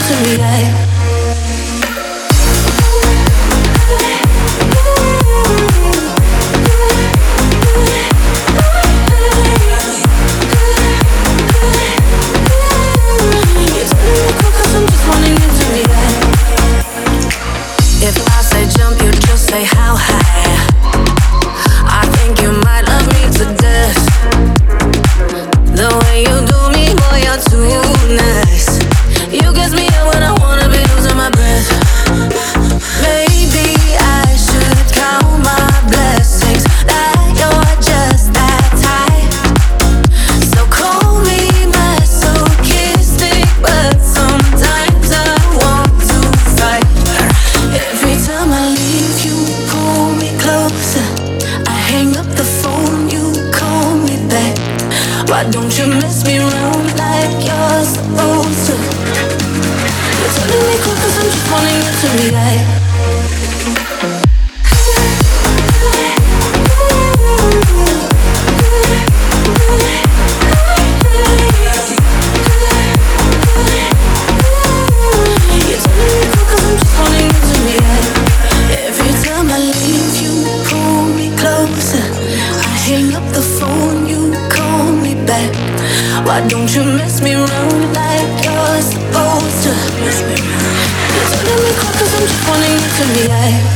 to react. If I say jump, you just say how high. I think you might love me to death. The way you do me, boy, you're too nice. You gets me up when I wanna be losing my breath. Maybe I should count my blessings that you're just that tight. So call me masochistic, but sometimes I want to fight. Every time I leave, you pull me closer. I hang up the phone, you call me back. Why don't you mess me around like you're supposed to? You're telling me quick 'cause I'm just wanting you to react. You're telling me quick 'cause I'm just wanting you to react. Every time I leave, you pull me closer. I hang up the phone, you call me back. Why don't you mess me around like you're supposed to? You're telling me quick 'cause I'm just wanting you to react.